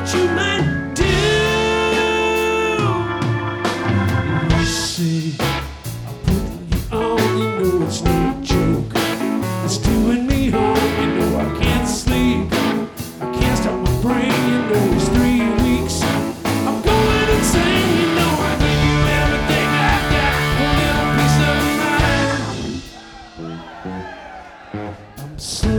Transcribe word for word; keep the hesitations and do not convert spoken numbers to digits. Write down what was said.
what you might do. You say I put you on, you know it's no joke. It's doing me harm, you know I can't sleep. I can't stop my brain, you know it's three weeks. I'm going insane, you know I give you everything I got, a little piece of mind. I'm so